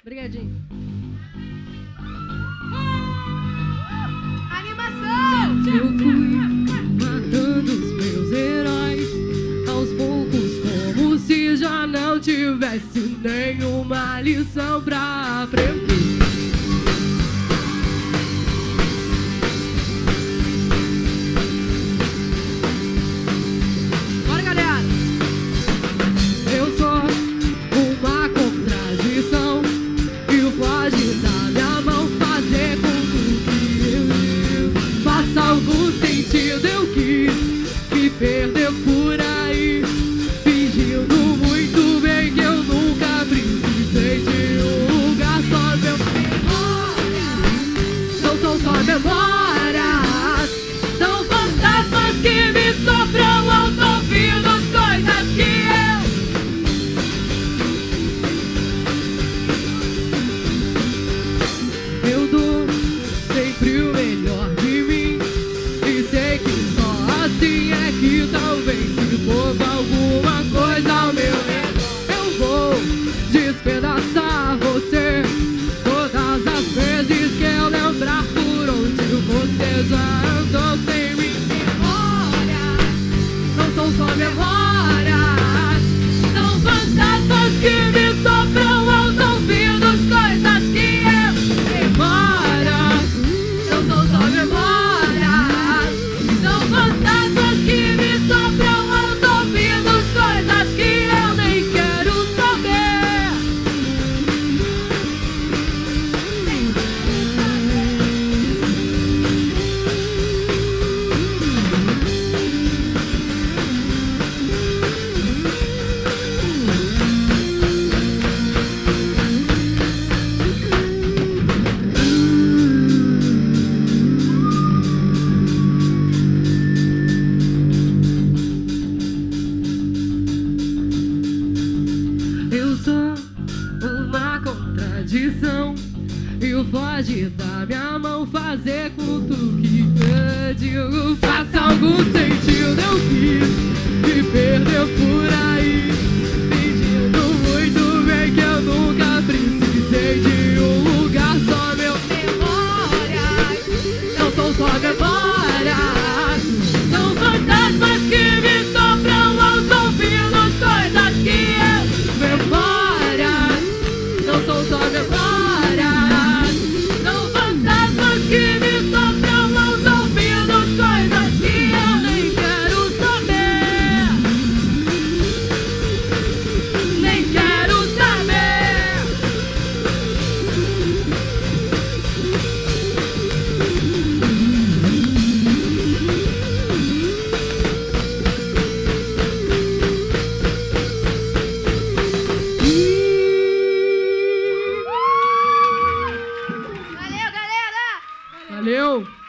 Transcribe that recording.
Obrigadinho. Animação! Eu fui matando os meus heróis aos poucos, como se já não tivesse nenhuma lição pra aprender. Bora, galera! Eu sou uma contradição e pode dar minha mão fazer com que faça algum sentido. Eu quis me perder por aí, fingindo muito bem que eu nunca precisei de um lugar. Só meu memórias, não são só memórias, são fantasmas que me sopram aos ouvidos, coisas que eu dou sempre o melhor de mim, e sei que só assim é que talvez, se for alguma coisa ao meu redor, eu vou despedaçar você todas as vezes que eu lembrar por onde você já andou sem mim. Memórias não são só memórias, são fantasmas que me sopram aos ouvidos, coisas que memórias não são só memórias, são fantasmas que me sopram aos ouvidos, coisas que eu nem quero saber. Eu sou uma contradição e pode dar minha mão fazer com tudo que eu digo faça algum sentido. Eu quis me perder por aí, fingindo muito bem que eu nunca precisei de um lugar. Só meu memórias não são só memórias, são fantasmas que me sopram aos ouvidos, coisas que memórias não são só memórias, são fantasmas que me sopram aos ouvidos, coisas que eu nem quero saber, nem quero saber. Valeu, galera! Valeu!